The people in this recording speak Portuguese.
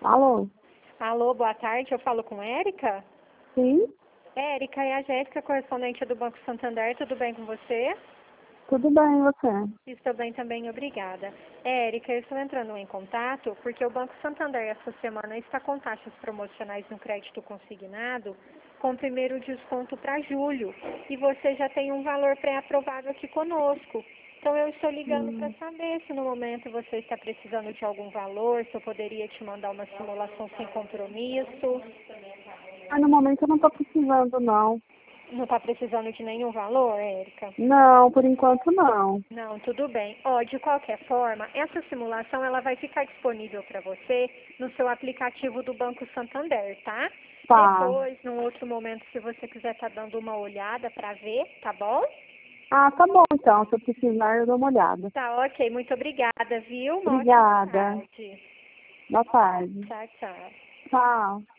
Alô? Alô, boa tarde, eu falo com Érica? Sim? Érica, é a Jéssica, correspondente do Banco Santander, tudo bem com você? Tudo bem, e você? Estou bem também, obrigada. Érica, eu estou entrando em contato porque o Banco Santander essa semana está com taxas promocionais no crédito consignado com primeiro desconto para julho e você já tem um valor pré-aprovado aqui conosco. Então eu estou ligando para saber se no momento você está precisando de algum valor, se eu poderia te mandar uma simulação sem compromisso. No momento eu não tô precisando, não. Não está precisando de nenhum valor, Érica? Não, por enquanto não. Não, tudo bem. Ó, de qualquer forma, essa simulação ela vai ficar disponível para você no seu aplicativo do Banco Santander, tá? Tá. Depois, num outro momento, se você quiser estar dando uma olhada para ver, tá bom? Tá bom então. Se eu precisar, eu dou uma olhada. Tá, ok. Muito obrigada, viu? Uma ótima Obrigada. tarde. Boa tarde. Tchau, tchau. Tchau.